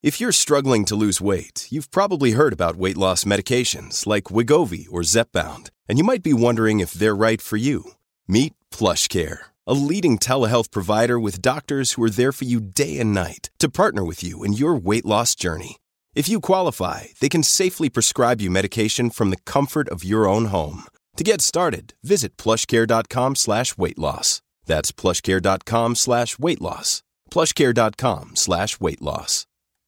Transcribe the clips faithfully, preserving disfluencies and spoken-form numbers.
If you're struggling to lose weight, you've probably heard about weight loss medications like Wegovy or Zepbound, and you might be wondering if they're right for you. Meet PlushCare, a leading telehealth provider with doctors who are there for you day and night to partner with you in your weight loss journey. If you qualify, they can safely prescribe you medication from the comfort of your own home. To get started, visit plushcare.com slash weight loss. That's plushcare.com slash weight loss. plushcare.com slash weight loss.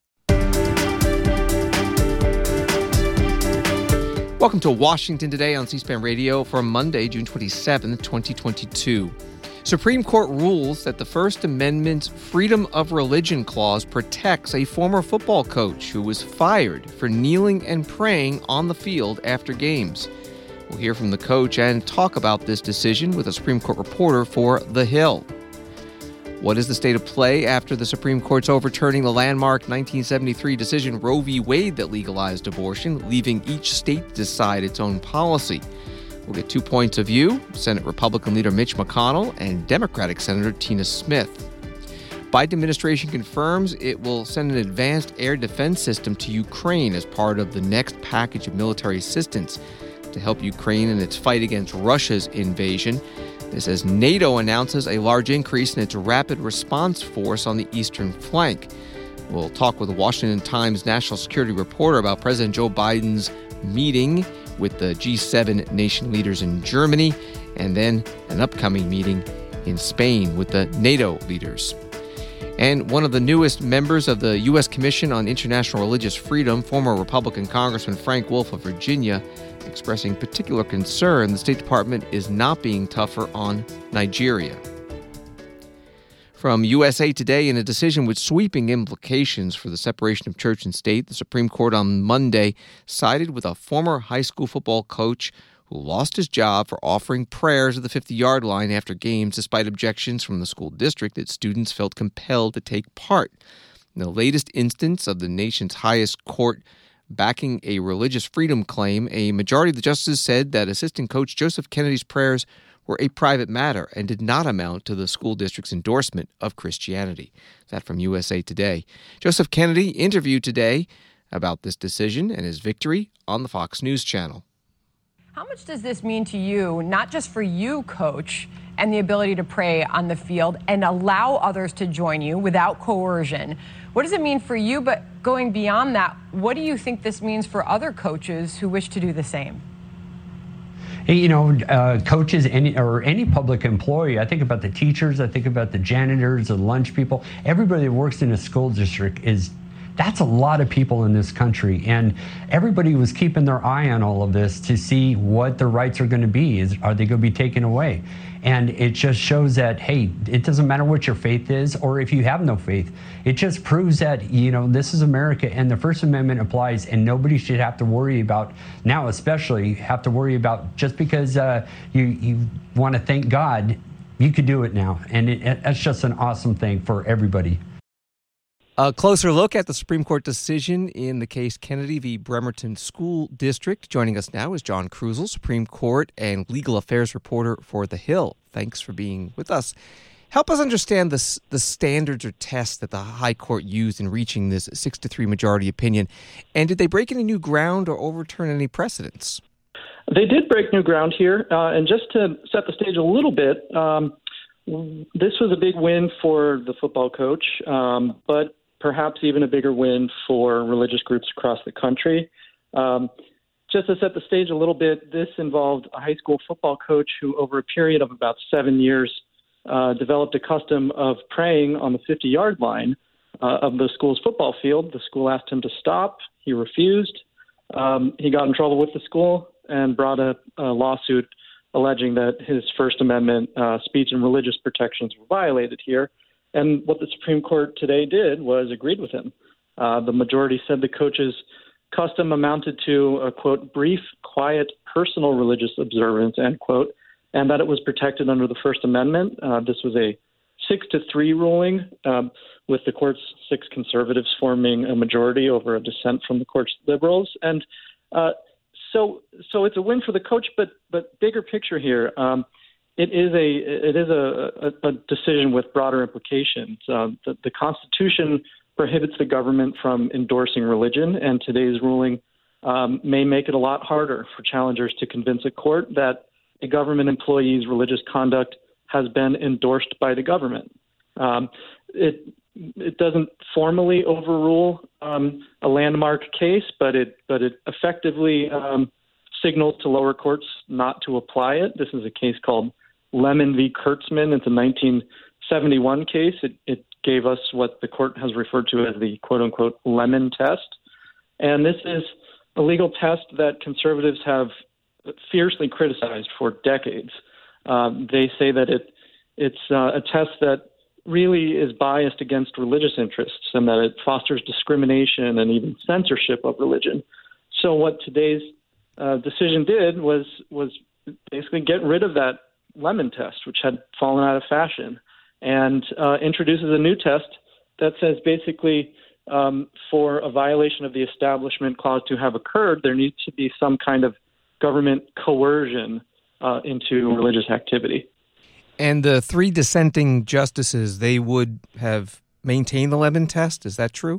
Welcome to Washington Today on C-SPAN Radio for Monday, June twenty-seventh, twenty twenty-two. Supreme Court rules that the First Amendment's Freedom of Religion Clause protects a former football coach who was fired for kneeling and praying on the field after games. We'll hear from the coach and talk about this decision with a Supreme Court reporter for The Hill. What is the state of play after the Supreme Court's overturning the landmark nineteen seventy-three decision Roe v. Wade that legalized abortion, leaving each state to decide its own policy? We'll get two points of view, Senate Republican leader Mitch McConnell and Democratic Senator Tina Smith. Biden administration confirms it will send an advanced air defense system to Ukraine as part of the next package of military assistance to help Ukraine in its fight against Russia's invasion. This as NATO announces a large increase in its rapid response force on the eastern flank. We'll talk with the Washington Times national security reporter about President Joe Biden's meeting with the G seven nation leaders in Germany, and then an upcoming meeting in Spain with the NATO leaders. And one of the newest members of the U S Commission on International Religious Freedom, former Republican Congressman Frank Wolf of Virginia, expressing particular concern the State Department is not being tougher on Nigeria. From U S A Today, in a decision with sweeping implications for the separation of church and state, the Supreme Court on Monday sided with a former high school football coach who lost his job for offering prayers at the fifty-yard line after games despite objections from the school district that students felt compelled to take part. In the latest instance of the nation's highest court backing a religious freedom claim, a majority of the justices said that assistant coach Joseph Kennedy's prayers were a private matter and did not amount to the school district's endorsement of Christianity. That from U S A Today. Joseph Kennedy interviewed today about this decision and his victory on the Fox News Channel. How much does this mean to you, not just for you, Coach, and the ability to pray on the field and allow others to join you without coercion? What does it mean for you? But going beyond that, what do you think this means for other coaches who wish to do the same? Hey, you know, uh, coaches any, or any public employee, I think about the teachers, I think about the janitors, the lunch people, everybody that works in a school district is That's a lot of people in this country, and everybody was keeping their eye on all of this to see what their rights are going to be. Is are they going to be taken away? And it just shows that, hey, it doesn't matter what your faith is or if you have no faith. It just proves that, you know, this is America and the First Amendment applies, and nobody should have to worry about, now especially, have to worry about just because uh, you, you want to thank God, you could do it now. And it, that's just an awesome thing for everybody. A closer look at the Supreme Court decision in the case Kennedy v. Bremerton School District. Joining us now is John Krusel, Supreme Court and legal affairs reporter for The Hill. Thanks for being with us. Help us understand the, the standards or tests that the High Court used in reaching this six to three majority opinion. And did they break any new ground or overturn any precedents? They did break new ground here. Uh, and just to set the stage a little bit, um, this was a big win for the football coach, um, but perhaps even a bigger win for religious groups across the country. Um, just to set the stage a little bit, this involved a high school football coach who, over a period of about seven years, uh, developed a custom of praying on the fifty-yard line uh, of the school's football field. The school asked him to stop. He refused. Um, he got in trouble with the school and brought a, a lawsuit alleging that his First Amendment uh, speech and religious protections were violated here. And what the Supreme Court today did was agreed with him. Uh, the majority said the coach's custom amounted to a, quote, brief, quiet, personal religious observance, end quote, and that it was protected under the First Amendment. Uh, this was a six to three ruling, um, with the court's six conservatives forming a majority over a dissent from the court's liberals. And uh, so so it's a win for the coach, but but bigger picture here, um, It is a it is a, a, a decision with broader implications. Uh, the, the Constitution prohibits the government from endorsing religion, and today's ruling um, may make it a lot harder for challengers to convince a court that a government employee's religious conduct has been endorsed by the government. Um, it it doesn't formally overrule um, a landmark case, but it but it effectively um, signals to lower courts not to apply it. This is a case called Lemon v. Kurtzman. It's a nineteen seventy-one case. It, it gave us what the court has referred to as the quote-unquote Lemon test. And this is a legal test that conservatives have fiercely criticized for decades. Um, they say that it it's uh, a test that really is biased against religious interests and that it fosters discrimination and even censorship of religion. So what today's uh, decision did was was basically get rid of that Lemon test, which had fallen out of fashion, and uh, introduces a new test that says basically um, for a violation of the Establishment Clause to have occurred, there needs to be some kind of government coercion uh, into religious activity. And the three dissenting justices, they would have maintained the Lemon test. Is that true?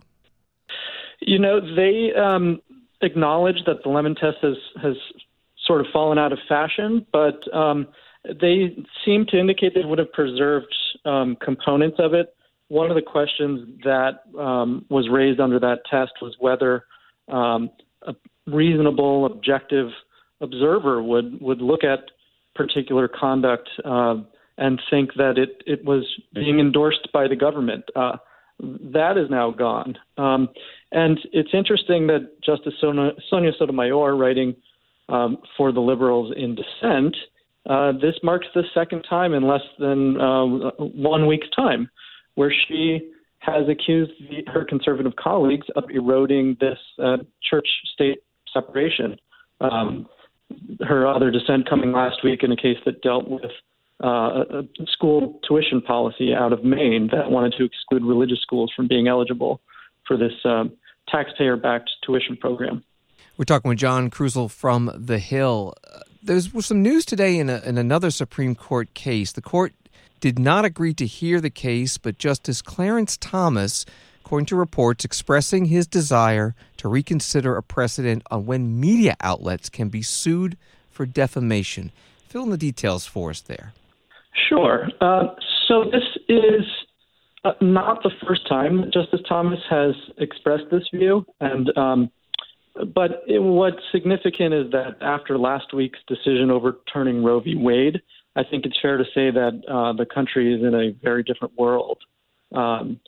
You know, they um, acknowledge that the Lemon test has, has sort of fallen out of fashion, but um, they seem to indicate they would have preserved um, components of it. One of the questions that um, was raised under that test was whether um, a reasonable, objective observer would, would look at particular conduct uh, and think that it, it was being endorsed by the government. Uh, that is now gone. Um, and it's interesting that Justice Sonia, Sonia Sotomayor, writing um, for the liberals in dissent, uh, this marks the second time in less than uh, one week's time where she has accused the, her conservative colleagues of eroding this uh, church-state separation. Um, her other dissent coming last week in a case that dealt with uh, a school tuition policy out of Maine that wanted to exclude religious schools from being eligible for this um, taxpayer-backed tuition program. We're talking with John Krusel from The Hill. Uh, there was some news today in, a, in another Supreme Court case. The court did not agree to hear the case, but Justice Clarence Thomas, according to reports, expressing his desire to reconsider a precedent on when media outlets can be sued for defamation. Fill in the details for us there. Sure. Uh, so this is uh, not the first time that Justice Thomas has expressed this view, and um, but it, what's significant is that after last week's decision overturning Roe v. Wade, I think it's fair to say that uh, the country is in a very different world. Um,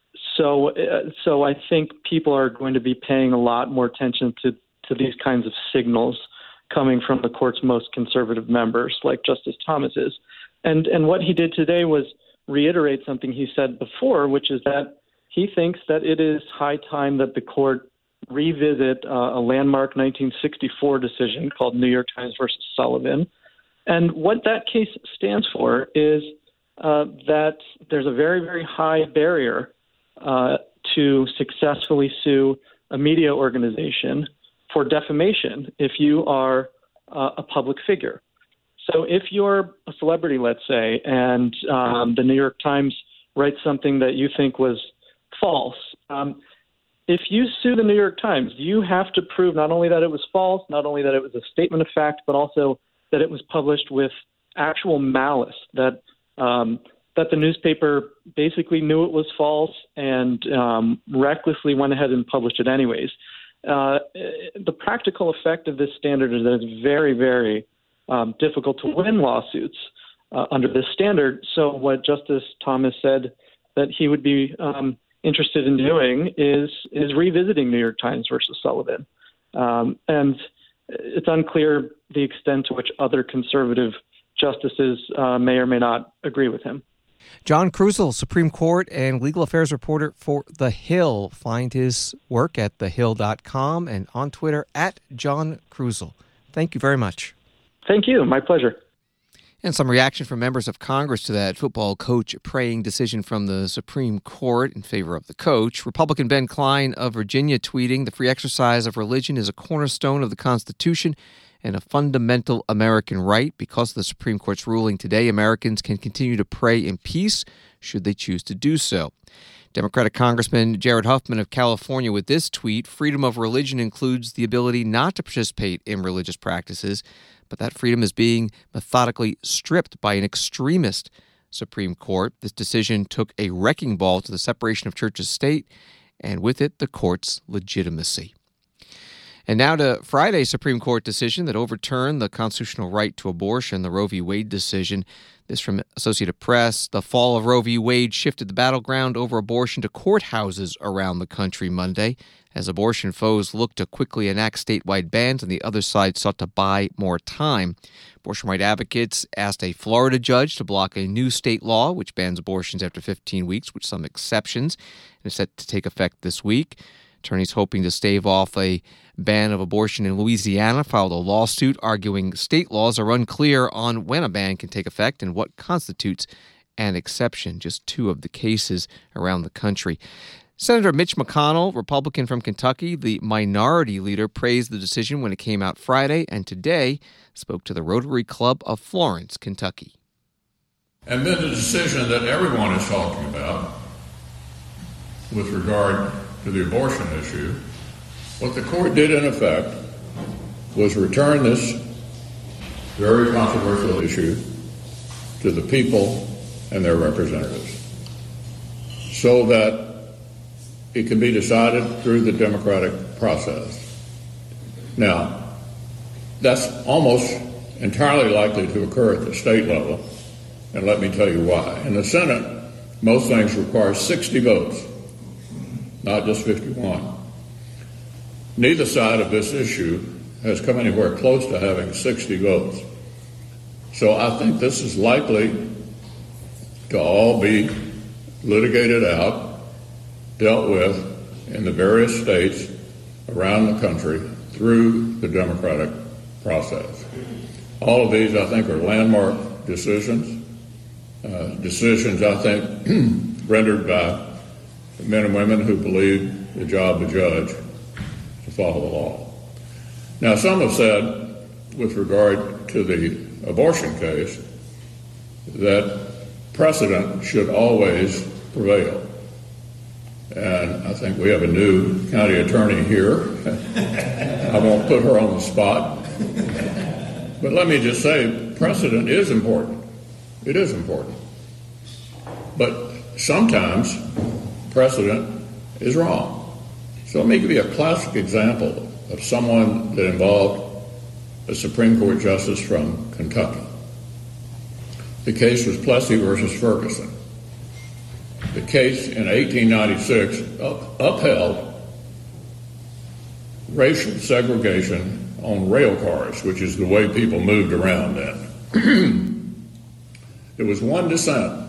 So, uh, so I think people are going to be paying a lot more attention to, to these kinds of signals coming from the court's most conservative members, like Justice Thomas is. And and what he did today was reiterate something he said before, which is that he thinks that it is high time that the court revisit uh, a landmark nineteen sixty-four decision called New York Times versus Sullivan. And what that case stands for is uh, that there's a very, very high barrier Uh, to successfully sue a media organization for defamation if you are uh, a public figure. So if you're a celebrity, let's say, and um, the New York Times writes something that you think was false, um, if you sue the New York Times, you have to prove not only that it was false, not only that it was a statement of fact, but also that it was published with actual malice, that um, that the newspaper basically knew it was false and um, recklessly went ahead and published it anyways. Uh, the practical effect of this standard is that it's very, very um, difficult to win lawsuits uh, under this standard. So what Justice Thomas said that he would be um, interested in doing is is revisiting New York Times versus Sullivan. Um, and it's unclear the extent to which other conservative justices uh, may or may not agree with him. John Krusel, Supreme Court and legal affairs reporter for The Hill. Find his work at the hill dot com and on Twitter at John Krusel. Thank you very much. Thank you. My pleasure. And some reaction from members of Congress to that football coach praying decision from the Supreme Court in favor of the coach. Republican Ben Cline of Virginia tweeting, "The free exercise of religion is a cornerstone of the Constitution and a fundamental American right. Because of the Supreme Court's ruling today, Americans can continue to pray in peace should they choose to do so." Democratic Congressman Jared Huffman of California with this tweet: freedom of religion includes the ability not to participate in religious practices, but that freedom is being methodically stripped by an extremist Supreme Court. This decision took a wrecking ball to the separation of church and state, and with it, the court's legitimacy. And now to Friday's Supreme Court decision that overturned the constitutional right to abortion, the Roe v. Wade decision. This from Associated Press. The fall of Roe v. Wade shifted the battleground over abortion to courthouses around the country Monday, as abortion foes looked to quickly enact statewide bans and the other side sought to buy more time. Abortion right advocates asked a Florida judge to block a new state law which bans abortions after fifteen weeks, with some exceptions, and is set to take effect this week. Attorneys hoping to stave off a ban of abortion in Louisiana filed a lawsuit arguing state laws are unclear on when a ban can take effect and what constitutes an exception. Just two of the cases around the country. Senator Mitch McConnell, Republican from Kentucky, the minority leader, praised the decision when it came out Friday and today spoke to the Rotary Club of Florence, Kentucky. And then the decision that everyone is talking about with regard to the abortion issue, what the court did in effect was return this very controversial issue to the people and their representatives so that it can be decided through the democratic process. Now, that's almost entirely likely to occur at the state level, and let me tell you why. In the Senate, most things require sixty votes, not just fifty-one. Neither side of this issue has come anywhere close to having sixty votes. So I think this is likely to all be litigated out, dealt with in the various states around the country through the democratic process. All of these, I think, are landmark decisions, uh, decisions, I think, rendered by men and women who believe the job of a judge to follow the law. Now, some have said, with regard to the abortion case, that precedent should always prevail. And I think we have a new county attorney here. I won't put her on the spot. But let me just say, precedent is important. It is important. But sometimes precedent is wrong. So let me give you a classic example of someone that involved a Supreme Court justice from Kentucky. The case was Plessy versus Ferguson. The case in eighteen ninety-six up, upheld racial segregation on rail cars, which is the way people moved around then. There was one dissent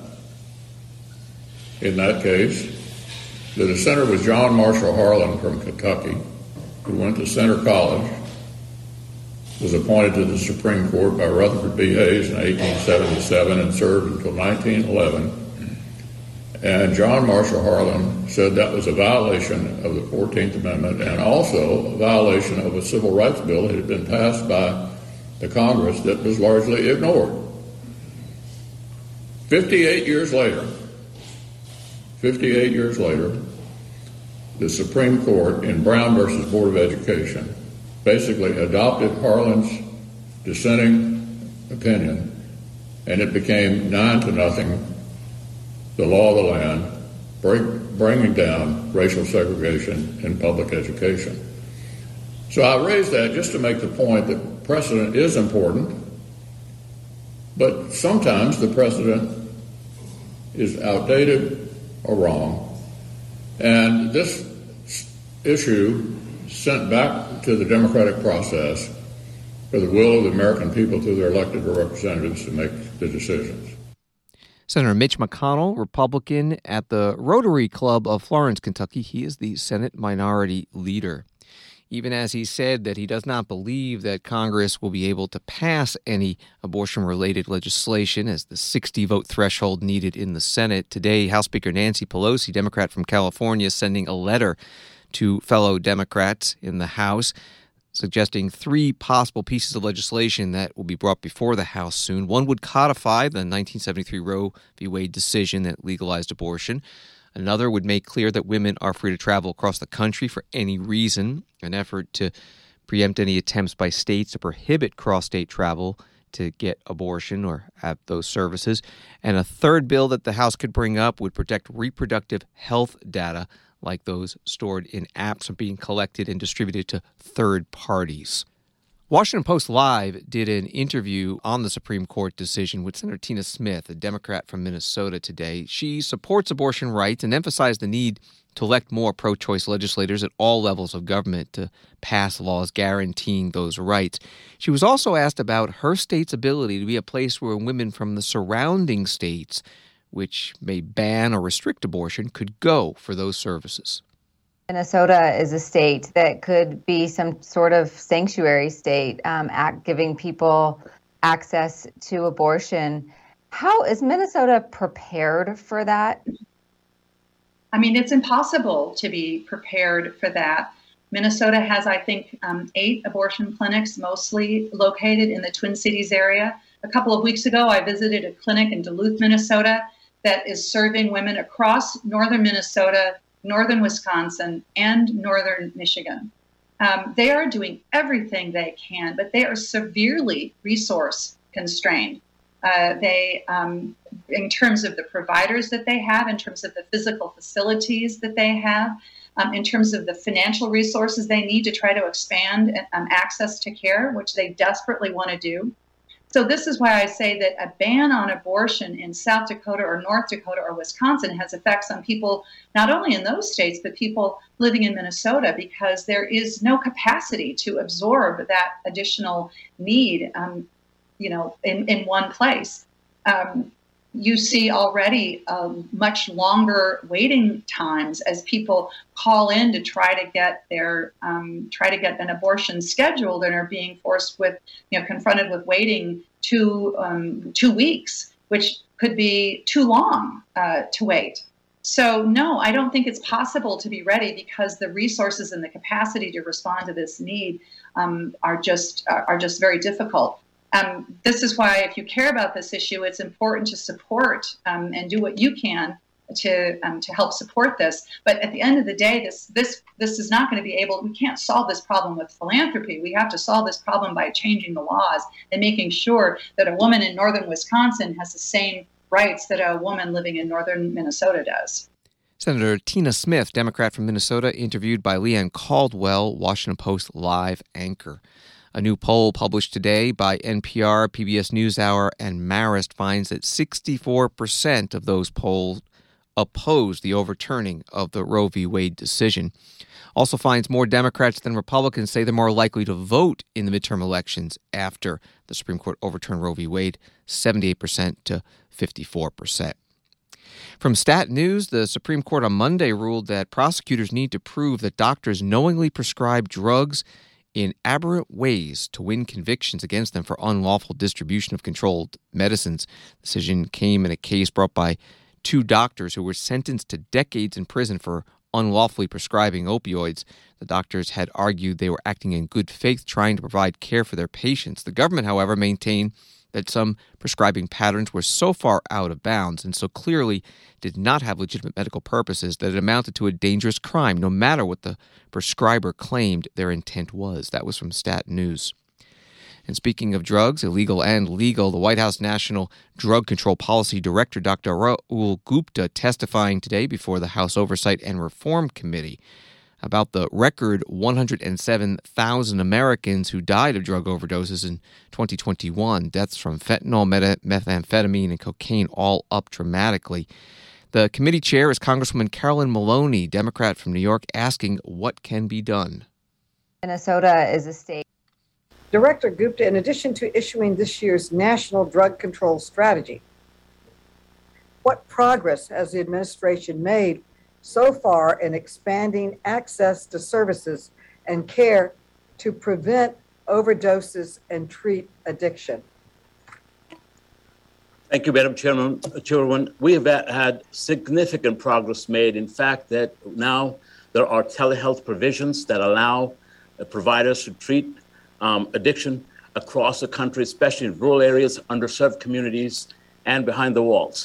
in that case. The dissenter was John Marshall Harlan from Kentucky, who went to Centre College, was appointed to the Supreme Court by Rutherford B. Hayes in eighteen seventy-seven and served until nineteen eleven. And John Marshall Harlan said that was a violation of the fourteenth Amendment and also a violation of a civil rights bill that had been passed by the Congress that was largely ignored. fifty-eight years later, fifty-eight years later, the Supreme Court in Brown versus Board of Education basically adopted Harlan's dissenting opinion, and it became nine to nothing, the law of the land, break, bringing down racial segregation in public education. So I raise that just to make the point that precedent is important, but sometimes the precedent is outdated or wrong. And this issue sent back to the democratic process for the will of the American people through their elected representatives to make the decisions. Senator Mitch McConnell, Republican at the Rotary Club of Florence, Kentucky. He is the Senate Minority Leader. Even as he said that he does not believe that Congress will be able to pass any abortion-related legislation as the sixty-vote threshold needed in the Senate. Today, House Speaker Nancy Pelosi, Democrat from California, sending a letter to fellow Democrats in the House, suggesting three possible pieces of legislation that will be brought before the House soon. One would codify the nineteen seventy-three Roe v. Wade decision that legalized abortion. Another would make clear that women are free to travel across the country for any reason, an effort to preempt any attempts by states to prohibit cross-state travel to get abortion or have those services. And a third bill that the House could bring up would protect reproductive health data like those stored in apps from being collected and distributed to third parties. Washington Post Live did an interview on the Supreme Court decision with Senator Tina Smith, a Democrat from Minnesota, today. She supports abortion rights and emphasized the need to elect more pro-choice legislators at all levels of government to pass laws guaranteeing those rights. She was also asked about her state's ability to be a place where women from the surrounding states, which may ban or restrict abortion, could go for those services. Minnesota is a state that could be some sort of sanctuary state, um, act, giving people access to abortion. How is Minnesota prepared for that? I mean, it's impossible to be prepared for that. Minnesota has, I think, um, eight abortion clinics, mostly located in the Twin Cities area. A couple of weeks ago, I visited a clinic in Duluth, Minnesota, that is serving women across northern Minnesota, northern Wisconsin, and northern Michigan. Um, they are doing everything they can, but they are severely resource constrained. Uh, they, um, in terms of the providers that they have, in terms of the physical facilities that they have, um, in terms of the financial resources they need to try to expand um, access to care, which they desperately want to do. So this is why I say that a ban on abortion in South Dakota or North Dakota or Wisconsin has effects on people not only in those states, but people living in Minnesota, because there is no capacity to absorb that additional need, um, you know, in, in one place. Um, you see already um, much longer waiting times as people call in to try to get their um, try to get an abortion scheduled and are being forced with, you know, confronted with waiting two um, two weeks, which could be too long uh, to wait. So no, I don't think it's possible to be ready because the resources and the capacity to respond to this need um, are just are just very difficult. Um, this is why, if you care about this issue, it's important to support um, and do what you can to um, to help support this. But at the end of the day, this this this is not going to be able. We can't solve this problem with philanthropy. We have to solve this problem by changing the laws and making sure that a woman in northern Wisconsin has the same rights that a woman living in northern Minnesota does. Senator Tina Smith, Democrat from Minnesota, interviewed by Leanne Caldwell, Washington Post Live anchor. A new poll published today by N P R, P B S NewsHour, and Marist finds that sixty-four percent of those polled oppose the overturning of the Roe v. Wade decision. Also finds more Democrats than Republicans say they're more likely to vote in the midterm elections after the Supreme Court overturned Roe v. Wade, seventy-eight percent to fifty-four percent. From Stat News, the Supreme Court on Monday ruled that prosecutors need to prove that doctors knowingly prescribe drugs in aberrant ways to win convictions against them for unlawful distribution of controlled medicines. The decision came in a case brought by two doctors who were sentenced to decades in prison for unlawfully prescribing opioids. The doctors had argued they were acting in good faith, trying to provide care for their patients. The government, however, maintained that some prescribing patterns were so far out of bounds and so clearly did not have legitimate medical purposes that it amounted to a dangerous crime, no matter what the prescriber claimed their intent was. That was from Stat News. And speaking of drugs, illegal and legal, the White House National Drug Control Policy Director, Doctor Rahul Gupta, testifying today before the House Oversight and Reform Committee about the record one hundred seven thousand Americans who died of drug overdoses in twenty twenty-one. Deaths from fentanyl, meta- methamphetamine, and cocaine all up dramatically. The committee chair is Congresswoman Carolyn Maloney, Democrat from New York, asking what can be done. Minnesota is a state. Director Gupta, in addition to issuing this year's National Drug Control Strategy, what progress has the administration made so far in expanding access to services and care to prevent overdoses and treat addiction? Thank you, Madam Chairman. Chairwoman. We have had significant progress made. In fact, that now there are telehealth provisions that allow providers to treat um, addiction across the country, especially in rural areas, underserved communities, and behind the walls.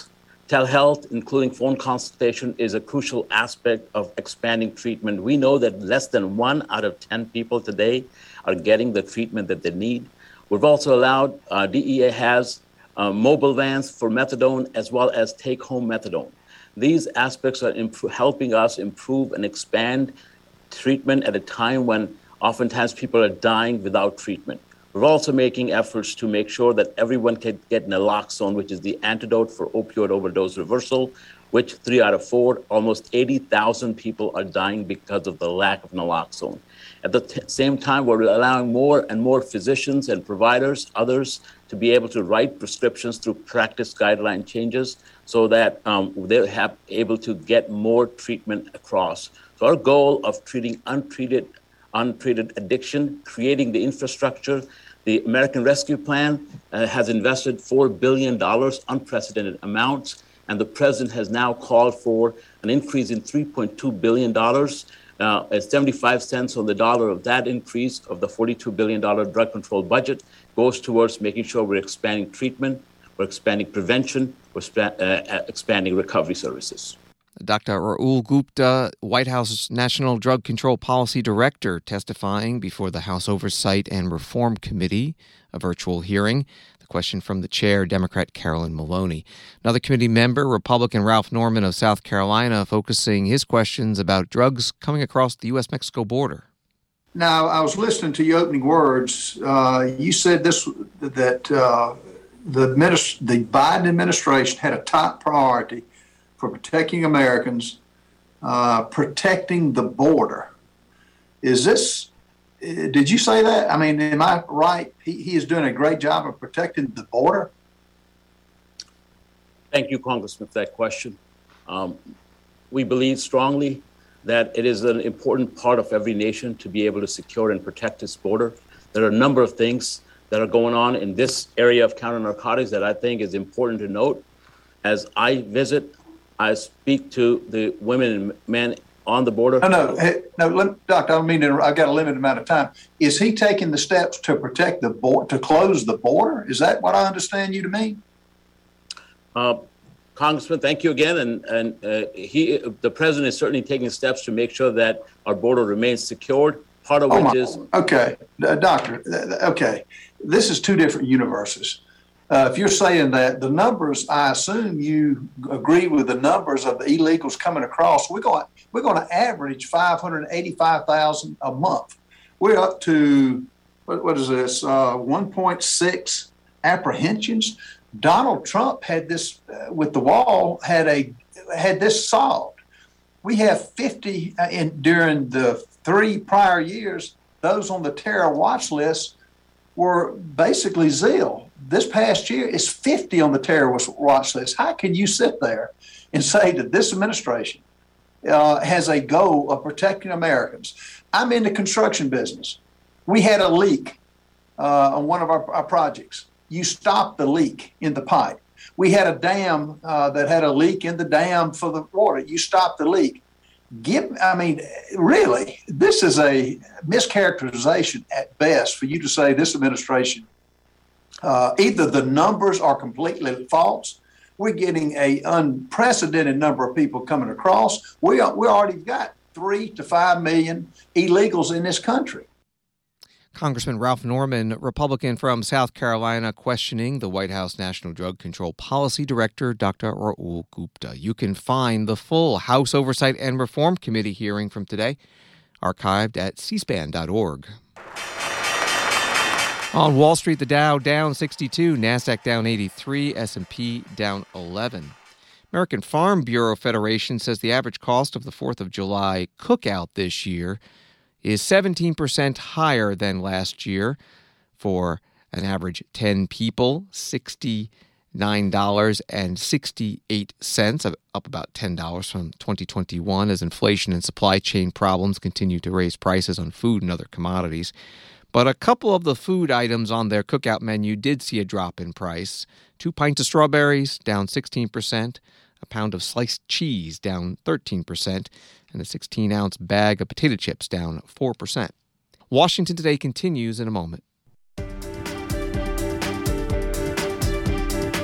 Telehealth, including phone consultation, is a crucial aspect of expanding treatment. We know that less than one out of ten people today are getting the treatment that they need. We've also allowed, uh, D E A has uh, mobile vans for methadone as well as take-home methadone. These aspects are imp- helping us improve and expand treatment at a time when oftentimes people are dying without treatment. We're also making efforts to make sure that everyone can get naloxone, which is the antidote for opioid overdose reversal, which three out of four, almost eighty thousand people are dying because of the lack of naloxone. At the t- same time, we're allowing more and more physicians and providers, others, to be able to write prescriptions through practice guideline changes so that um, they're have, able to get more treatment across. So our goal of treating untreated untreated addiction, creating the infrastructure. The American Rescue Plan uh, has invested four billion dollars, unprecedented amounts, and the president has now called for an increase in three point two billion dollars. Uh, at seventy-five cents on the dollar of that increase of the forty-two billion dollars drug control budget goes towards making sure we're expanding treatment, we're expanding prevention, we're spa- uh, expanding recovery services. Doctor Rahul Gupta, White House National Drug Control Policy Director, testifying before the House Oversight and Reform Committee, a virtual hearing. The question from the chair, Democrat Carolyn Maloney. Another committee member, Republican Ralph Norman of South Carolina, focusing his questions about drugs coming across the U S Mexico border. Now, I was listening to your opening words. Uh, you said this that uh, the, administ- the Biden administration had a top priority for protecting Americans, uh, protecting the border. Is this, did you say that? I mean, am I right? He, he is doing a great job of protecting the border? Thank you, Congressman, for that question. Um, we believe strongly that it is an important part of every nation to be able to secure and protect its border. There are a number of things that are going on in this area of counter-narcotics that I think is important to note. As I visit, I speak to the women and men on the border. No, no, hey, no, let, Doctor, I don't mean to, I've got a limited amount of time. Is he taking the steps to protect the border, to close the border? Is that what I understand you to mean? Uh, Congressman, thank you again. And, and uh, he, the president is certainly taking steps to make sure that our border remains secured, part of oh which my, is... Okay, uh, Doctor, uh, okay. This is two different universes. Uh, if you're saying that the numbers, I assume you agree with the numbers of the illegals coming across. We're going, we're going to average five hundred eighty-five thousand a month. We're up to, what, what is this, uh, one point six apprehensions. Donald Trump had this, uh, with the wall, had a had this solved. We have fifty, uh, in during the three prior years, those on the terror watch list were basically zeal. This past year is fifty on the terror watch list. How can you sit there and say that this administration uh, has a goal of protecting Americans? I'm in the construction business. We had a leak uh, on one of our, our projects. You stopped the leak in the pipe. We had a dam uh, that had a leak in the dam for the water. You stopped the leak. Give, I mean, really, this is a mischaracterization at best for you to say this administration, uh, either the numbers are completely false. We're getting an unprecedented number of people coming across. We are, we already got three to five million illegals in this country. Congressman Ralph Norman, Republican from South Carolina, questioning the White House National Drug Control Policy Director, Doctor Rahul Gupta. You can find the full House Oversight and Reform Committee hearing from today archived at c span dot org. On Wall Street, the Dow down sixty-two, NASDAQ down eighty-three, S and P down eleven. American Farm Bureau Federation says the average cost of the fourth of July cookout this year is seventeen percent higher than last year for an average ten people, sixty-nine dollars and sixty-eight cents, up about ten dollars from twenty twenty-one as inflation and supply chain problems continue to raise prices on food and other commodities. But a couple of the food items on their cookout menu did see a drop in price. Two pints of strawberries, down sixteen percent. A pound of sliced cheese, down thirteen percent. And a sixteen-ounce bag of potato chips, down four percent. Washington Today continues in a moment.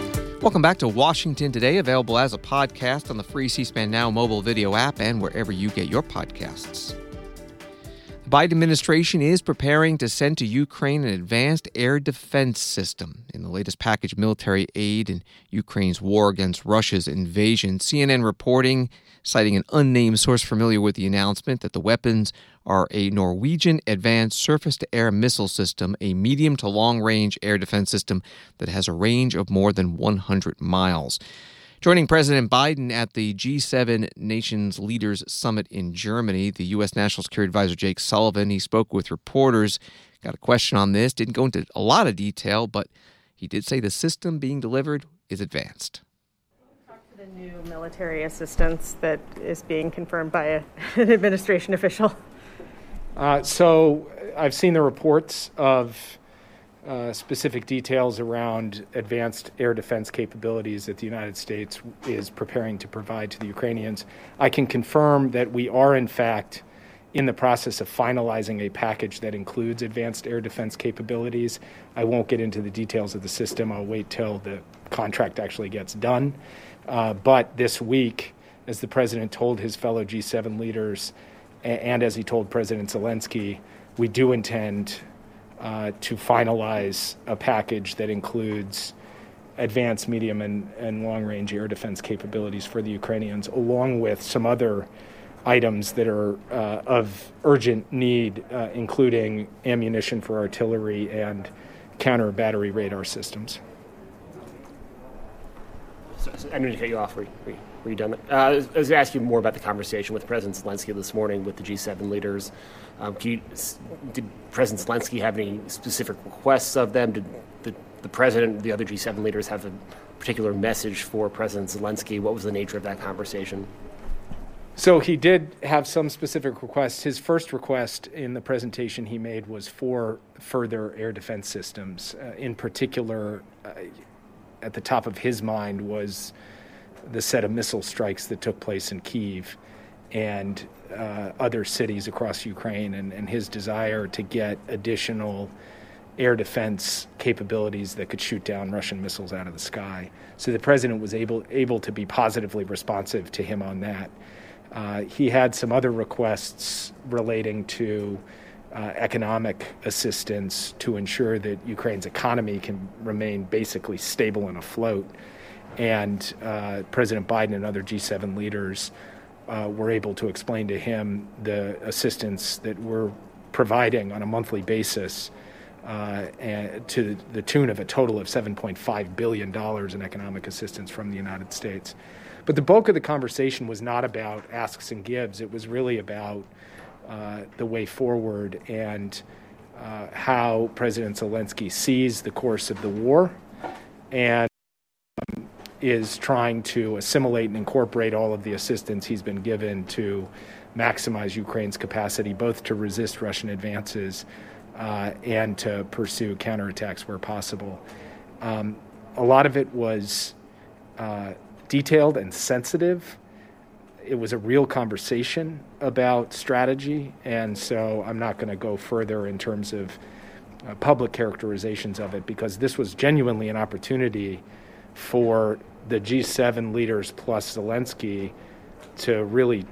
Welcome back to Washington Today, available as a podcast on the free C-SPAN Now mobile video app and wherever you get your podcasts. The Biden administration is preparing to send to Ukraine an advanced air defense system in the latest package of military aid in Ukraine's war against Russia's invasion. C N N reporting, citing an unnamed source familiar with the announcement, that the weapons are a Norwegian advanced surface-to-air missile system, a medium to long-range air defense system that has a range of more than one hundred miles. Joining President Biden at the G seven Nations Leaders Summit in Germany, the U S National Security Advisor Jake Sullivan, he spoke with reporters, got a question on this, didn't go into a lot of detail, but he did say the system being delivered is advanced. Talk to the new military assistance that is being confirmed by a, an administration official. Uh, so I've seen the reports of uh, specific details around advanced air defense capabilities that the United States is preparing to provide to the Ukrainians. I can confirm that we are, in fact, in the process of finalizing a package that includes advanced air defense capabilities. I won't get into the details of the system. I'll wait till the contract actually gets done. Uh, but this week, as the president told his fellow G seven leaders, and as he told President Zelensky, we do intend uh, to finalize a package that includes advanced medium and, and long-range air defense capabilities for the Ukrainians, along with some other items that are uh, of urgent need, uh, including ammunition for artillery and counter-battery radar systems. So, so I'm going to cut you off. Were you, were you done? Uh, I was going to ask you more about the conversation with President Zelensky this morning with the G seven leaders. Um, can you, did President Zelensky have any specific requests of them? Did the, the President, the other G seven leaders have a particular message for President Zelensky? What was the nature of that conversation? So he did have some specific requests. His first request in the presentation he made was for further air defense systems. Uh, in particular, uh, at the top of his mind was the set of missile strikes that took place in Kyiv and uh, other cities across Ukraine, and, and his desire to get additional air defense capabilities that could shoot down Russian missiles out of the sky. So the president was able able to be positively responsive to him on that. Uh, he had some other requests relating to uh, economic assistance to ensure that Ukraine's economy can remain basically stable and afloat. And uh, President Biden and other G seven leaders uh, were able to explain to him the assistance that we're providing on a monthly basis uh, and to the tune of a total of seven point five billion dollars in economic assistance from the United States. But the bulk of the conversation was not about asks and gives. It was really about uh, the way forward and uh, how President Zelensky sees the course of the war and um, is trying to assimilate and incorporate all of the assistance he's been given to maximize Ukraine's capacity both to resist Russian advances uh, and to pursue counterattacks where possible. Um, a lot of it was uh, detailed and sensitive. It was a real conversation about strategy, and so I'm not going to go further in terms of uh, public characterizations of it, because this was genuinely an opportunity for the G seven leaders plus Zelensky to really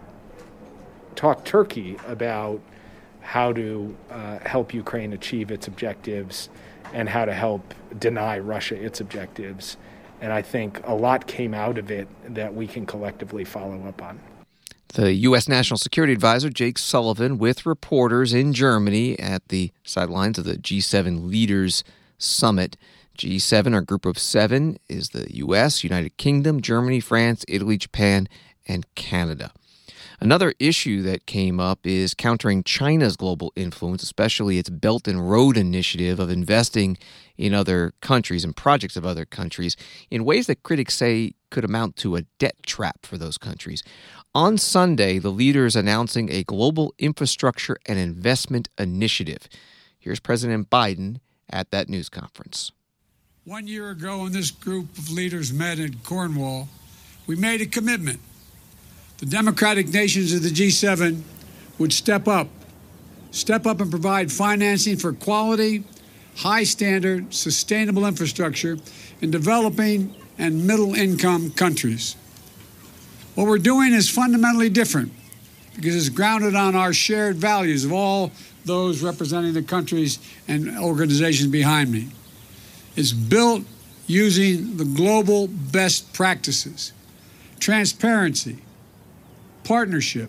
talk Turkey about how to uh, help Ukraine achieve its objectives and how to help deny Russia its objectives. And I think a lot came out of it that we can collectively follow up on. The U S National Security Advisor Jake Sullivan with reporters in Germany at the sidelines of the G seven Leaders Summit. G seven, or Group of Seven, is the U S, United Kingdom, Germany, France, Italy, Japan, and Canada. Another issue that came up is countering China's global influence, especially its Belt and Road Initiative of investing in other countries and projects of other countries in ways that critics say could amount to a debt trap for those countries. On Sunday, the leaders announcing a global infrastructure and investment initiative. Here's President Biden at that news conference. One year ago, when this group of leaders met in Cornwall, we made a commitment. The democratic nations of the G seven would step up, step up and provide financing for quality, high-standard, sustainable infrastructure in developing and middle-income countries. What we're doing is fundamentally different because it's grounded on our shared values of all those representing the countries and organizations behind me. It's built using the global best practices, transparency, partnership,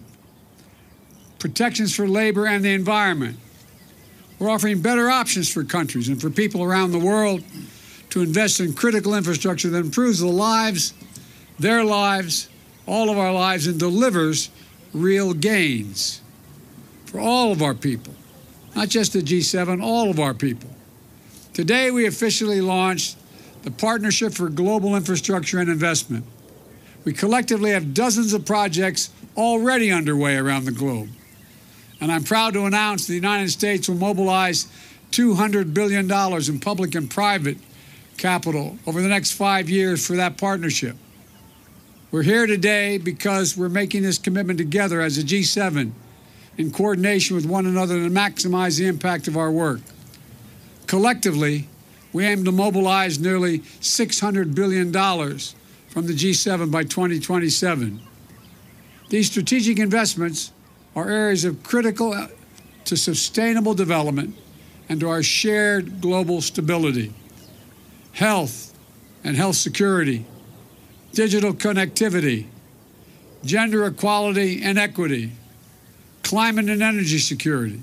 protections for labor and the environment. We're offering better options for countries and for people around the world to invest in critical infrastructure that improves the lives, their lives, all of our lives, and delivers real gains for all of our people, not just the G seven, all of our people. Today, we officially launched the Partnership for Global Infrastructure and Investment. We collectively have dozens of projects already underway around the globe. And I'm proud to announce the United States will mobilize two hundred billion dollars in public and private capital over the next five years for that partnership. We're here today because we're making this commitment together as a G seven in coordination with one another to maximize the impact of our work. Collectively, we aim to mobilize nearly six hundred billion dollars from the G seven by twenty twenty-seven. These strategic investments are areas of critical to sustainable development and to our shared global stability. Health and health security, digital connectivity, gender equality and equity, climate and energy security.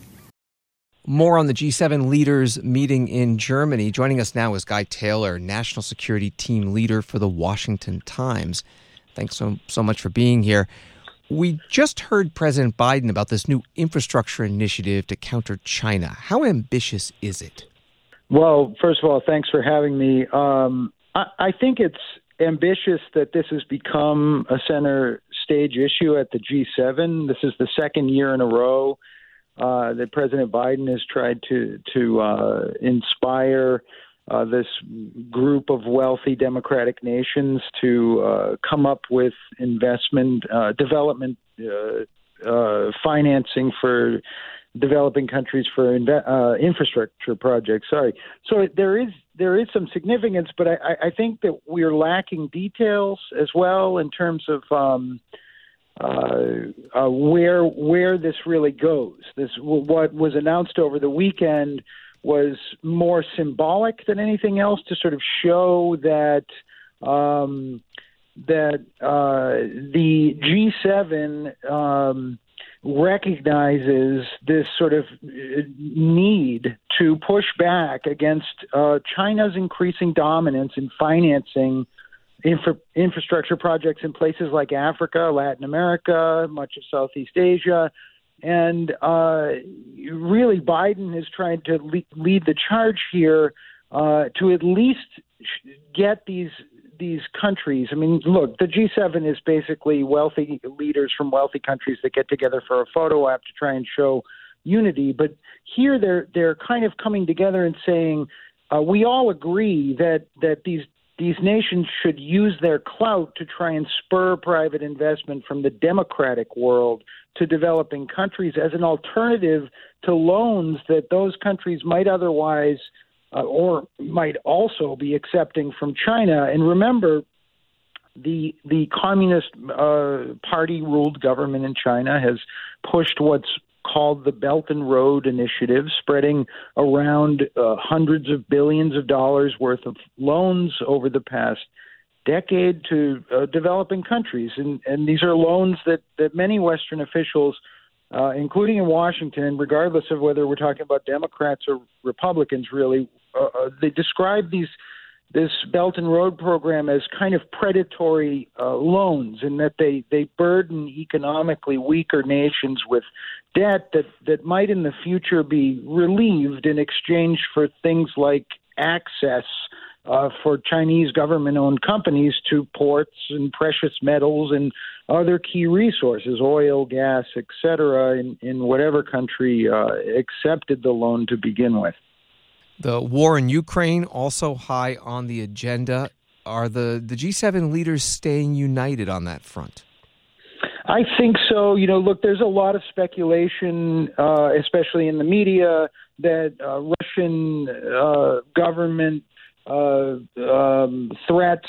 More on the G seven leaders meeting in Germany. Joining us now is Guy Taylor, National Security Team Leader for the Washington Times. Thanks so, so much for being here. We just heard President Biden about this new infrastructure initiative to counter China. How ambitious is it? Well, first of all, thanks for having me. Um, I, I think it's ambitious that this has become a center stage issue at the G seven. This is the second year in a row uh, that President Biden has tried to to uh, inspire uh, this group of wealthy democratic nations to uh, come up with investment, uh, development, uh, uh, financing for developing countries for inve- uh, infrastructure projects. Sorry. So there is there is some significance, but I, I think that we're lacking details as well in terms of um, uh, uh, where where this really goes. This what was announced over the weekend was more symbolic than anything else to sort of show that um, that uh, the G seven um, recognizes this sort of need to push back against uh, China's increasing dominance in financing infra- infrastructure projects in places like Africa, Latin America, much of Southeast Asia. And uh, really, Biden is trying to le- lead the charge here uh, to at least get these these countries. I mean, look, the G seven is basically wealthy leaders from wealthy countries that get together for a photo op to try and show unity. But here, they're they're kind of coming together and saying uh, we all agree that that these these nations should use their clout to try and spur private investment from the democratic world to developing countries as an alternative to loans that those countries might otherwise uh, or might also be accepting from China. And remember, the the Communist uh, Party-ruled government in China has pushed what's called the Belt and Road Initiative, spreading around uh, hundreds of billions of dollars worth of loans over the past decade to uh, developing countries. And, and these are loans that, that many Western officials, uh, including in Washington, regardless of whether we're talking about Democrats or Republicans, really, uh, uh, they describe these this Belt and Road program as kind of predatory uh, loans, in that they, they burden economically weaker nations with debt that, that might in the future be relieved in exchange for things like access uh, for Chinese government-owned companies to ports and precious metals and other key resources, oil, gas, et cetera, in, in whatever country uh, accepted the loan to begin with. The war in Ukraine also high on the agenda. Are the, the G seven leaders staying united on that front? I think so. You know, look, there's a lot of speculation, uh, especially in the media, that uh, Russian uh, government uh, um, threats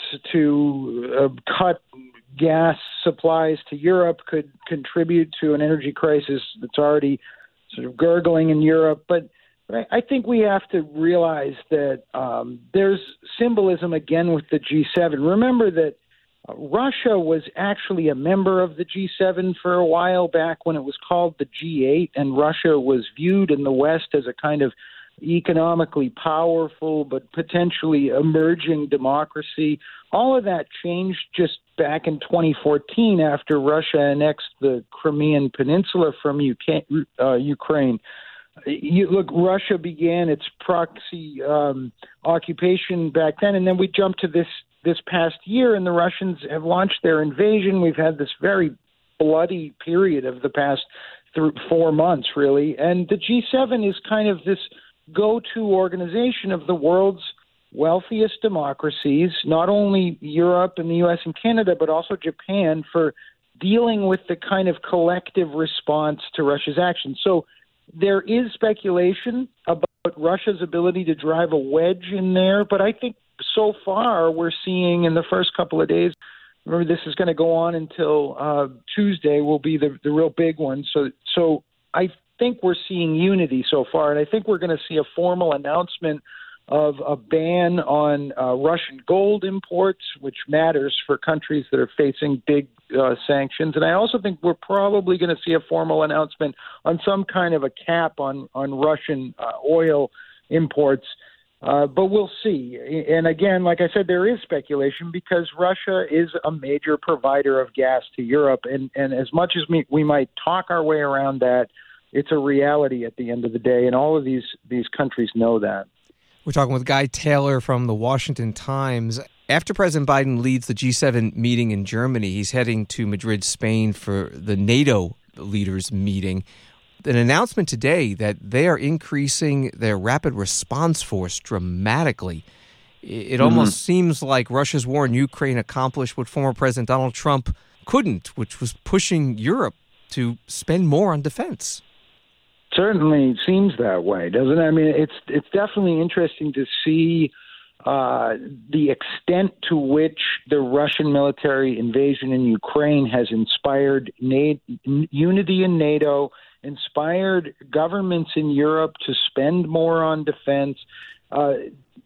to uh, cut gas supplies to Europe could contribute to an energy crisis that's already sort of gurgling in Europe. But I think we have to realize that um, there's symbolism again with the G seven. Remember that uh, Russia was actually a member of the G seven for a while back when it was called the G eight, and Russia was viewed in the West as a kind of economically powerful but potentially emerging democracy. All of that changed just back in twenty fourteen after Russia annexed the Crimean Peninsula from U K, uh, Ukraine. You, look, Russia began its proxy um, occupation back then, and then we jumped to this this past year, and the Russians have launched their invasion. We've had this very bloody period of the past th- four months, really, and the G seven is kind of this go-to organization of the world's wealthiest democracies, not only Europe and the U S and Canada, but also Japan, for dealing with the kind of collective response to Russia's actions. So there is speculation about Russia's ability to drive a wedge in there, but I think so far we're seeing in the first couple of days, remember this is going to go on until uh, Tuesday will be the, the real big one. So, so I think we're seeing unity so far, and I think we're going to see a formal announcement of a ban on uh, Russian gold imports, which matters for countries that are facing big uh, sanctions. And I also think we're probably going to see a formal announcement on some kind of a cap on, on Russian uh, oil imports. Uh, but we'll see. And again, like I said, there is speculation because Russia is a major provider of gas to Europe. And, and as much as we, we might talk our way around that, it's a reality at the end of the day. And all of these, these countries know that. We're talking with Guy Taylor from the Washington Times. After President Biden leads the G seven meeting in Germany, he's heading to Madrid, Spain for the NATO leaders meeting. An announcement today that they are increasing their rapid response force dramatically. It mm-hmm. almost seems like Russia's war in Ukraine accomplished what former President Donald Trump couldn't, which was pushing Europe to spend more on defense. Certainly seems that way, doesn't it? I mean, it's it's definitely interesting to see uh, the extent to which the Russian military invasion in Ukraine has inspired Na- unity in NATO, inspired governments in Europe to spend more on defense. Uh,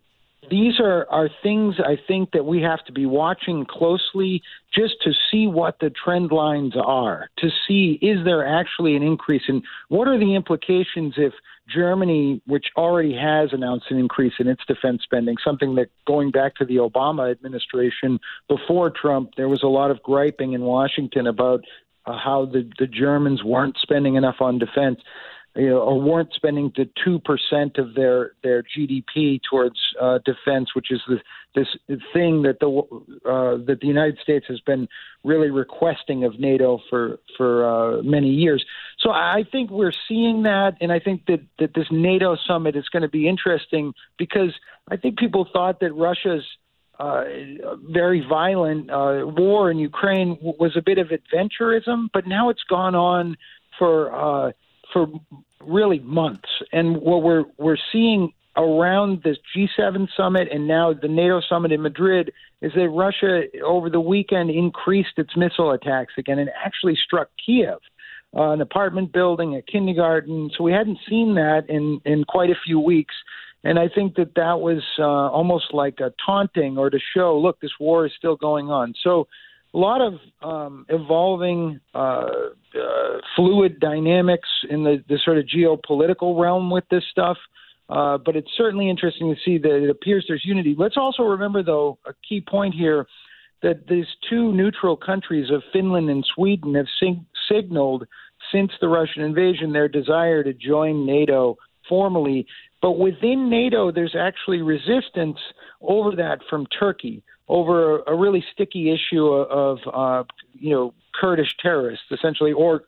these are, are things I think that we have to be watching closely just to see what the trend lines are, to see is there actually an increase, and what are the implications if Germany, which already has announced an increase in its defense spending, something that going back to the Obama administration before Trump, there was a lot of griping in Washington about uh, how the, the Germans weren't spending enough on defense. You know, or weren't spending the two percent of their, their G D P towards uh, defense, which is the, this thing that the uh, that the United States has been really requesting of NATO for for uh, many years. So I think we're seeing that, and I think that, that this NATO summit is going to be interesting because I think people thought that Russia's uh, very violent uh, war in Ukraine w- was a bit of adventurism, but now it's gone on for uh, for really months. And what we're we're seeing around this G seven summit and now the NATO summit in Madrid is that Russia over the weekend increased its missile attacks again and actually struck Kiev, uh, an apartment building, a kindergarten. So we hadn't seen that in, in quite a few weeks. And I think that that was uh, almost like a taunting or to show, look, this war is still going on. So a lot of um, evolving uh, uh, fluid dynamics in the, the sort of geopolitical realm with this stuff. Uh, but it's certainly interesting to see that it appears there's unity. Let's also remember, though, a key point here, that these two neutral countries of Finland and Sweden have sig- signaled since the Russian invasion their desire to join NATO formally. But within NATO, there's actually resistance over that from Turkey, over a, a really sticky issue of, uh, you know, Kurdish terrorists, essentially, or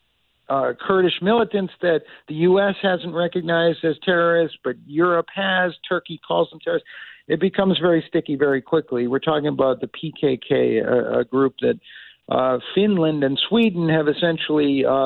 uh, Kurdish militants that the U S hasn't recognized as terrorists, but Europe has. Turkey calls them terrorists. It becomes very sticky very quickly. We're talking about the P K K, a, a group that uh, Finland and Sweden have essentially um,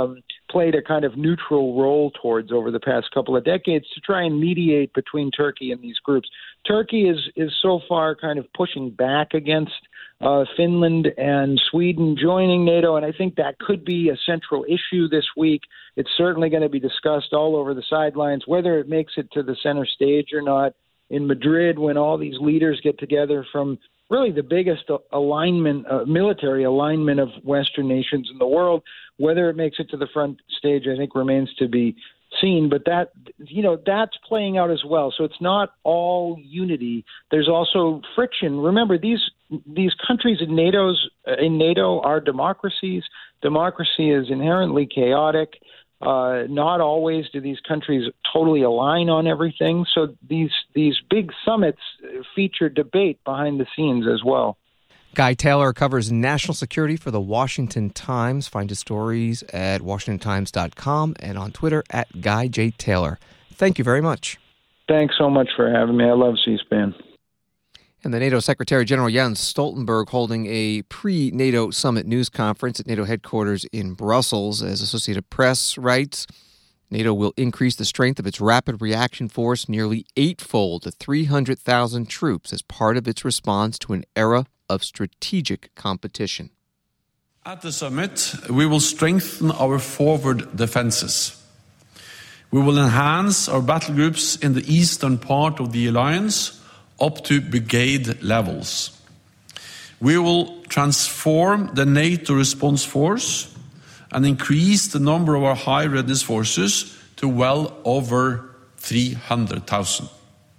played a kind of neutral role towards over the past couple of decades to try and mediate between Turkey and these groups. Turkey is is so far kind of pushing back against uh, Finland and Sweden joining NATO, and I think that could be a central issue this week. It's certainly going to be discussed all over the sidelines, whether it makes it to the center stage or not in Madrid when all these leaders get together from really the biggest alignment, uh, military alignment of Western nations in the world. Whether it makes it to the front stage, I think, remains to be seen. But that, you know, that's playing out as well. So it's not all unity. There's also friction. Remember, these these countries in NATO's in NATO are democracies. Democracy is inherently chaotic. Uh, not always do these countries totally align on everything. So these these big summits feature debate behind the scenes as well. Guy Taylor covers national security for the Washington Times. Find his stories at washington times dot com and on Twitter at Guy J. Taylor. Thank you very much. Thanks so much for having me. I love C-SPAN. And the NATO Secretary General Jens Stoltenberg holding a pre-NATO summit news conference at NATO headquarters in Brussels. As Associated Press writes, NATO will increase the strength of its rapid reaction force nearly eightfold to three hundred thousand troops as part of its response to an era of strategic competition. At the summit, we will strengthen our forward defenses. We will enhance our battle groups in the eastern part of the alliance up to brigade levels. We will transform the NATO response force and increase the number of our high readiness forces to well over three hundred thousand.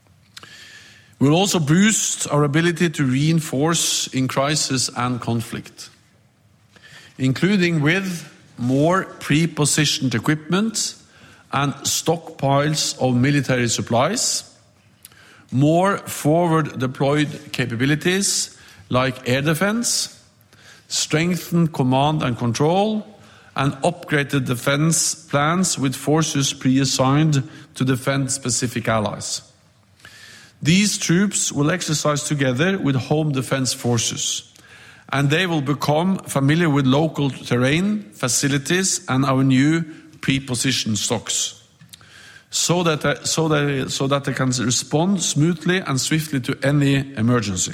We will also boost our ability to reinforce in crisis and conflict, including with more pre-positioned equipment and stockpiles of military supplies, more forward-deployed capabilities like air defense, strengthened command and control, and upgraded defense plans with forces pre-assigned to defend specific allies. These troops will exercise together with home defense forces, and they will become familiar with local terrain, facilities, and our new pre-positioned stocks, so that, uh, so, that, so that they can respond smoothly and swiftly to any emergency.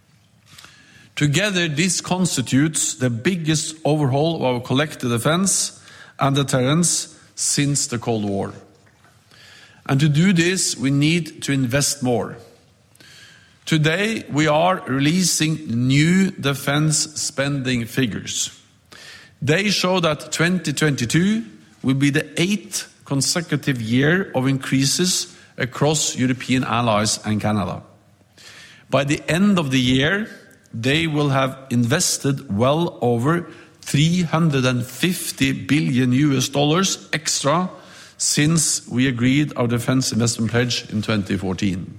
Together, this constitutes the biggest overhaul of our collective defense and deterrence since the Cold War. And to do this, we need to invest more. Today, we are releasing new defense spending figures. They show that twenty twenty-two will be the eighth consecutive year of increases across European allies and Canada. By the end of the year, they will have invested well over three hundred fifty billion U S dollars extra since we agreed our defense investment pledge in twenty fourteen.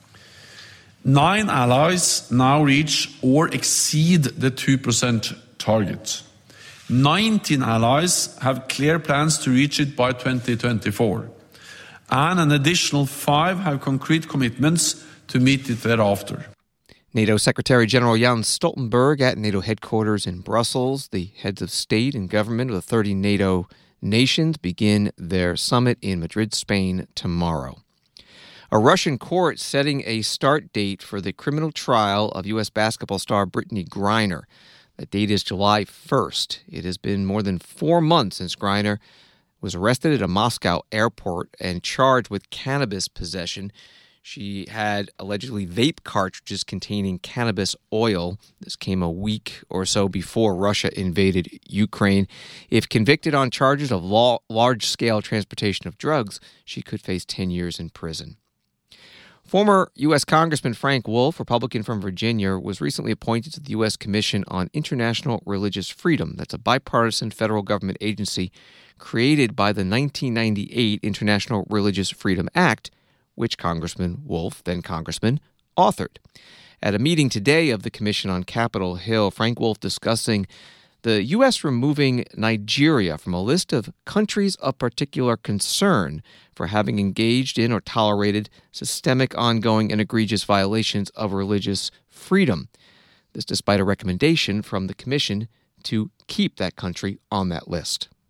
Nine allies now reach or exceed the two percent target. nineteen allies have clear plans to reach it by twenty twenty-four, and an additional five have concrete commitments to meet it thereafter. NATO Secretary General Jens Stoltenberg at NATO headquarters in Brussels. The heads of state and government of the thirty NATO nations begin their summit in Madrid, Spain, tomorrow. A Russian court setting a start date for the criminal trial of U S basketball star Brittany Griner. That date is July first. It has been more than four months since Griner was arrested at a Moscow airport and charged with cannabis possession. She had allegedly vape cartridges containing cannabis oil. This came a week or so before Russia invaded Ukraine. If convicted on charges of law, large-scale transportation of drugs, she could face ten years in prison. Former U S Congressman Frank Wolf, Republican from Virginia, was recently appointed to the U S Commission on International Religious Freedom. That's a bipartisan federal government agency created by the nineteen ninety-eight International Religious Freedom Act, which Congressman Wolf, then Congressman, authored. At a meeting today of the Commission on Capitol Hill, Frank Wolf discussing the U S removing Nigeria from a list of countries of particular concern for having engaged in or tolerated systemic, ongoing, and egregious violations of religious freedom. This despite a recommendation from the Commission to keep that country on that list.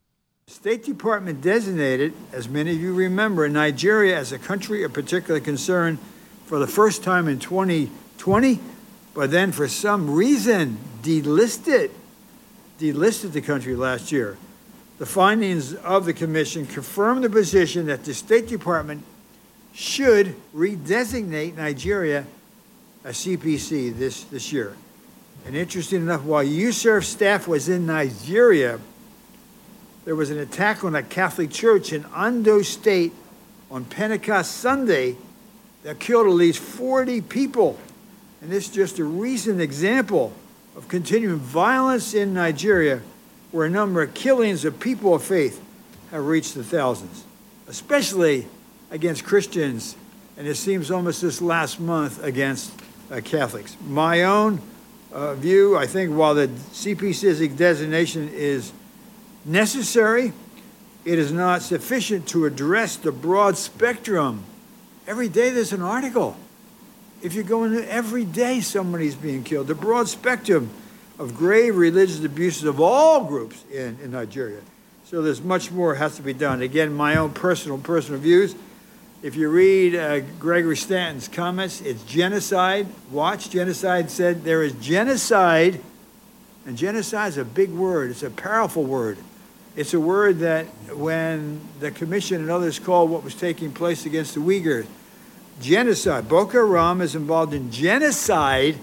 State Department designated, as many of you remember, Nigeria as a country of particular concern for the first time in twenty twenty, but then for some reason delisted, delisted the country last year. The findings of the commission confirm the position that the State Department should redesignate Nigeria as C P C this, this year. And interesting enough, while U S E R F staff was in Nigeria, there was an attack on a Catholic church in Ondo State on Pentecost Sunday that killed at least forty people. And this is just a recent example of continuing violence in Nigeria, where a number of killings of people of faith have reached the thousands, especially against Christians, and it seems almost this last month against uh, Catholics. My own uh, view, I think while the C P C designation is necessary, it is not sufficient to address the broad spectrum. Every day there's an article. If you go into every day, somebody's being killed. The broad spectrum of grave religious abuses of all groups in, in Nigeria. So there's much more has to be done. Again, my own personal, personal views. If you read uh, Gregory Stanton's comments, it's genocide. Watch, genocide said there is genocide, and genocide is a big word. It's a powerful word. It's a word that when the commission and others called what was taking place against the Uyghurs, genocide. Boko Haram is involved in genocide,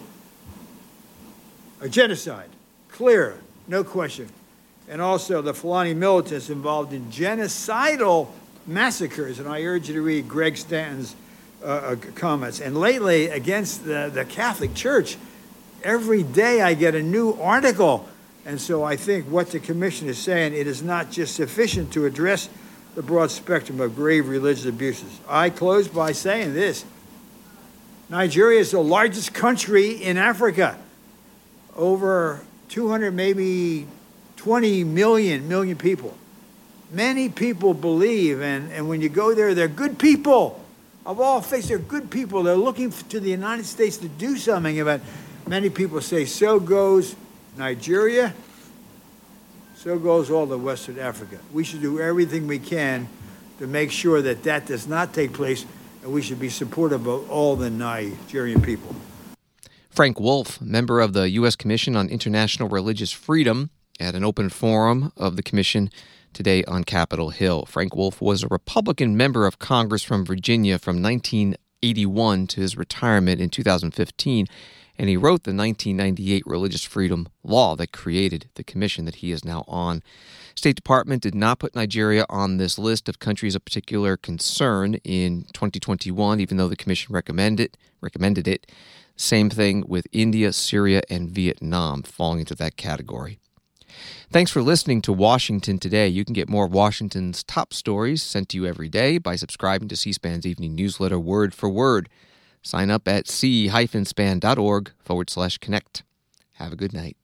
a genocide, clear, no question. And also the Fulani militants involved in genocidal massacres. And I urge you to read Greg Stanton's uh, comments. And lately, against the, the Catholic Church, every day I get a new article. And so I think what the commission is saying, it is not just sufficient to address the broad spectrum of grave religious abuses. I close by saying this. Nigeria is the largest country in Africa. Over two hundred, maybe twenty million, million people. Many people believe, and, and when you go there, they're good people. Of all faiths, they're good people. They're looking to the United States to do something about it. Many people say, so goes Nigeria, so goes all of Western Africa. We should do everything we can to make sure that that does not take place, and we should be supportive of all the Nigerian people. Frank Wolf, member of the U S Commission on International Religious Freedom, at an open forum of the commission today on Capitol Hill. Frank Wolf was a Republican member of Congress from Virginia from nineteen eighty-one to his retirement in two thousand fifteen, and he wrote the nineteen ninety-eight religious freedom law that created the commission that he is now on. State Department did not put Nigeria on this list of countries of particular concern in twenty twenty-one, even though the commission recommended recommended it. Same thing with India, Syria, and Vietnam falling into that category. Thanks for listening to Washington Today. You can get more of Washington's top stories sent to you every day by subscribing to C-SPAN's evening newsletter word for word. Sign up at c-span.org forward slash connect. Have a good night.